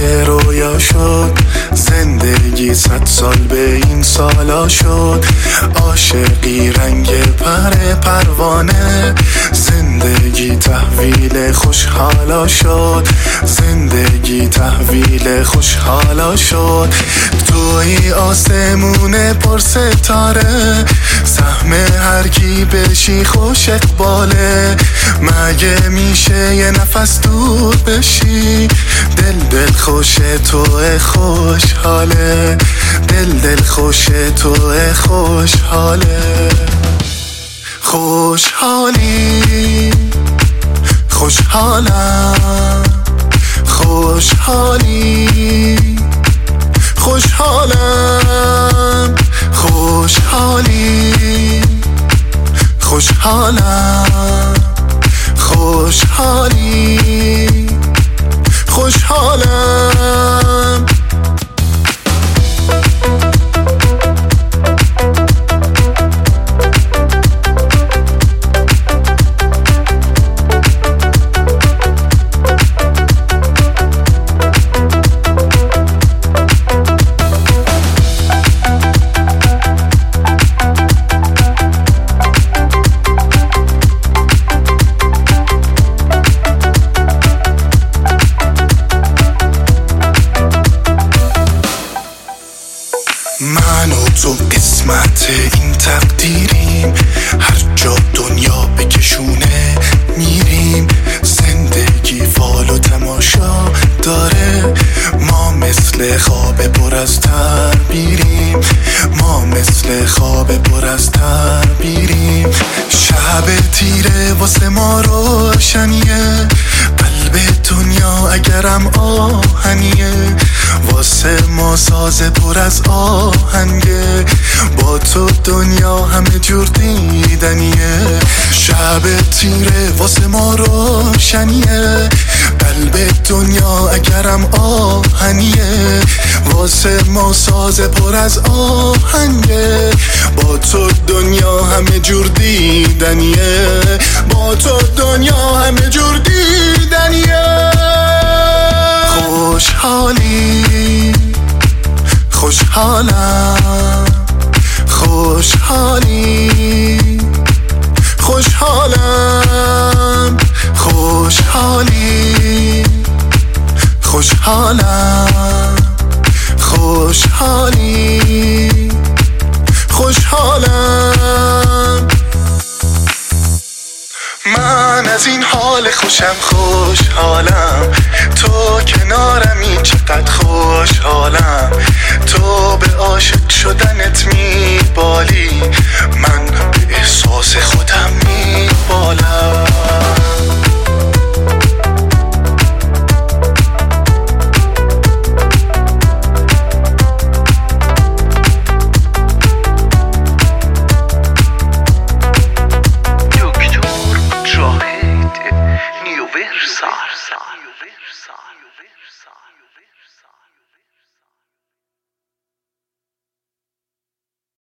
که رویا شد، زندگی 100 سال به این سالا شد. عاشقی رنگ پروانه، زندگی تحویل خوشحالا شد. زندگی تحویل خوشحالا شد. توی آسمون پر ستاره، سهم هر کی بشی خوش اقباله. مگه میشه یه نفس دور بشی؟ دل خوش توه خوشحاله. دل خوش توه خوشحاله. خوشحالی خوشحالم، خوشحالی خوشحالم، خوشحالی خوشحالم، خوشحالی خوشحالم. من و تو قسمت این تقدیریم، هر جا دنیا بکشونه میریم. زندگی فال و تماشا داره، ما مثل خواب پر از تعبیریم. ما مثل خواب پر از تعبیریم. شب تیره واسه ما روشنیه، قلب دنیا اگرم آهنیه. واسه ما ساز پر از آهنگه، با تو دنیا همه جور دیدنیه. شب تیره واسه ما روشنیه، قلب دنیا اگرم آهنیه. واسه ما ساز پر از آهنگه، با تو دنیا همه جور دیدنیه. با تو دنیا همه جور دیدنیه. خوشحالی خوشحالم، خوشحالی خوشحالم، خوشحالی خوشحالم، خوشحالی خوشحالم. من از این حال خوشم خوشحالم، تو کنارمی چقدر خوشحالم. تو به عاشق شدنت میبالی، من به